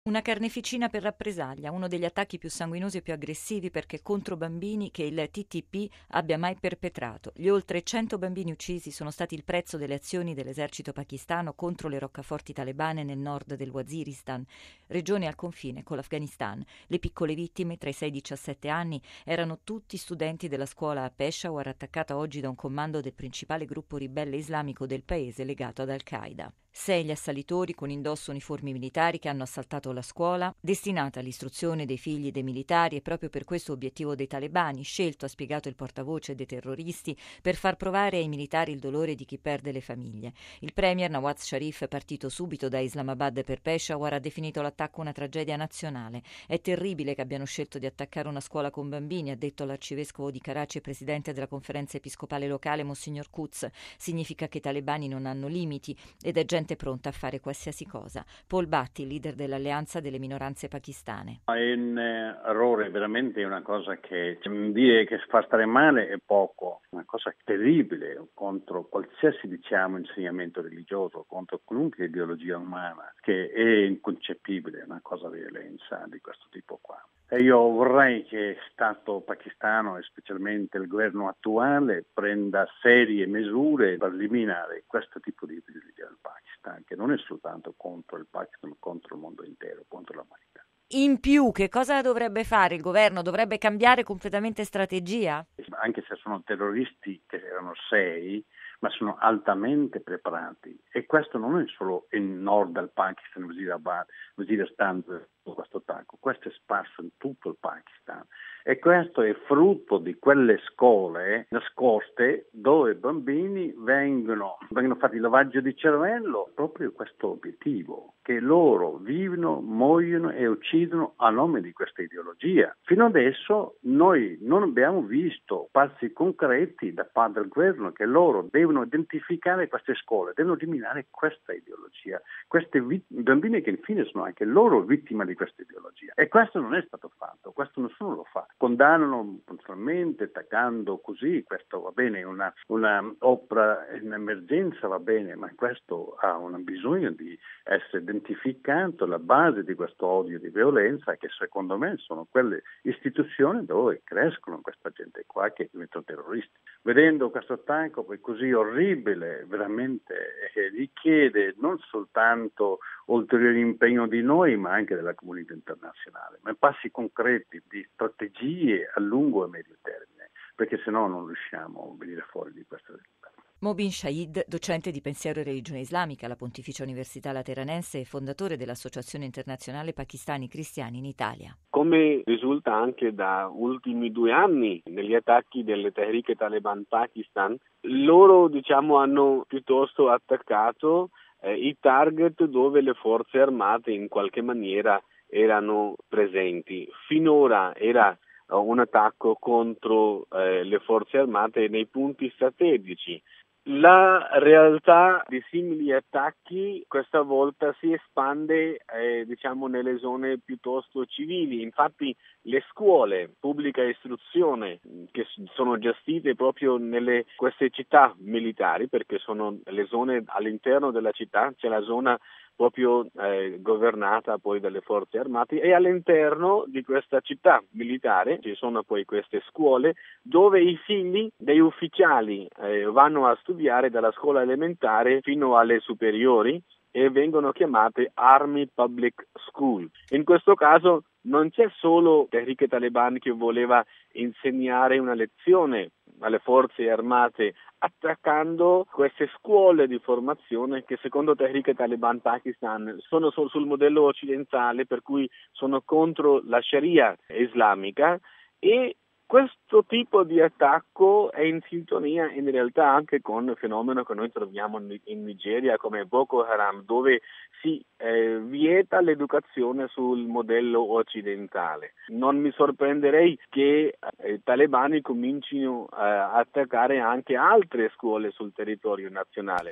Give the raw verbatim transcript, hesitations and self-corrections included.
Una carneficina per rappresaglia, uno degli attacchi più sanguinosi e più aggressivi perché contro bambini che il T T P abbia mai perpetrato. Gli oltre cento bambini uccisi sono stati il prezzo delle azioni dell'esercito pakistano contro le roccaforti talebane nel nord del Waziristan, regione al confine con l'Afghanistan. Le piccole vittime, tra i sei e i diciassette anni, erano tutti studenti della scuola a Peshawar, attaccata oggi da un comando del principale gruppo ribelle islamico del paese legato ad Al-Qaeda. Sei gli assalitori con indosso uniformi militari che hanno assaltato la scuola, destinata all'istruzione dei figli dei militari e proprio per questo obiettivo dei talebani, scelto, ha spiegato il portavoce dei terroristi, per far provare ai militari il dolore di chi perde le famiglie. Il premier Nawaz Sharif, partito subito da Islamabad per Peshawar, ha definito l'attacco una tragedia nazionale. È terribile che abbiano scelto di attaccare una scuola con bambini, ha detto l'arcivescovo di Karachi e presidente della conferenza episcopale locale Monsignor Quds. Significa che i talebani non hanno limiti ed è gente pronta a fare qualsiasi cosa. Paul Bhatti, leader dell'alleanza delle minoranze pakistane. È un errore, veramente una cosa che dire che fa stare male è poco, una cosa terribile contro qualsiasi diciamo insegnamento religioso, contro qualunque ideologia umana, che è inconcepibile una cosa di violenza di questo tipo qua. E io vorrei che il Stato pakistano e specialmente il governo attuale prenda serie misure per eliminare questo tipo di ideologia del Pakistan, che non è soltanto contro il Pakistan, ma contro il mondo intero, contro l'umanità. In più, che cosa dovrebbe fare il governo? Dovrebbe cambiare completamente strategia? Anche se sono terroristi, che erano sei, ma sono altamente preparati. E questo non è solo in nord del Pakistan, Waziristan, Waziristan questo attacco, questo è sparso in tutto il Pakistan. E questo è frutto di quelle scuole nascoste dove i bambini vengono, vengono fatti lavaggio di cervello, proprio questo obiettivo, che loro vivono, muoiono e uccidono a nome di questa ideologia. Fino adesso noi non abbiamo visto passi concreti da parte del governo che loro devono identificare queste scuole, devono eliminare questa ideologia, questi vit- bambini che infine sono anche loro vittime di questa ideologia. E questo non è stato fatto, questo nessuno lo fa. Condannano puntualmente, attaccando così, questo va bene, una, una opera in emergenza va bene, ma questo ha un bisogno di essere identificato, la base di questo odio di violenza, che secondo me sono quelle istituzioni dove crescono questa gente qua che diventano terroristi. Vedendo questo attacco poi così orribile, veramente eh, richiede non soltanto ulteriore impegno di noi, ma anche della comunità internazionale, ma passi concreti di strategie a lungo e medio termine, perché sennò non riusciamo a venire fuori di questa realtà. Mobin Shahid, docente di pensiero e religione islamica alla Pontificia Università Lateranense e fondatore dell'Associazione Internazionale Pakistani Cristiani in Italia. Come risulta anche da ultimi due anni negli attacchi delle Tehrik Taliban Pakistan, loro diciamo hanno piuttosto attaccato eh, i target dove le forze armate in qualche maniera erano presenti. Finora era uh, un attacco contro eh, le forze armate nei punti strategici. La realtà di simili attacchi questa volta si espande eh, diciamo nelle zone piuttosto civili. Infatti le scuole, pubblica istruzione, che sono gestite proprio nelle queste città militari, perché sono le zone all'interno della città, c'è la zona proprio eh, governata poi dalle forze armate, e all'interno di questa città militare ci sono poi queste scuole dove i figli degli ufficiali eh, vanno a studiare dalla scuola elementare fino alle superiori e vengono chiamate Army Public School. In questo caso non c'è solo Tehrik Taliban che voleva insegnare una lezione alle forze armate attaccando queste scuole di formazione che secondo Tehrik Taliban Pakistan sono sul modello occidentale, per cui sono contro la Sharia islamica, e questo tipo di attacco è in sintonia in realtà anche con il fenomeno che noi troviamo in Nigeria come Boko Haram, dove si eh, vieta l'educazione sul modello occidentale. Non mi sorprenderei che eh, i talebani comincino a attaccare anche altre scuole sul territorio nazionale.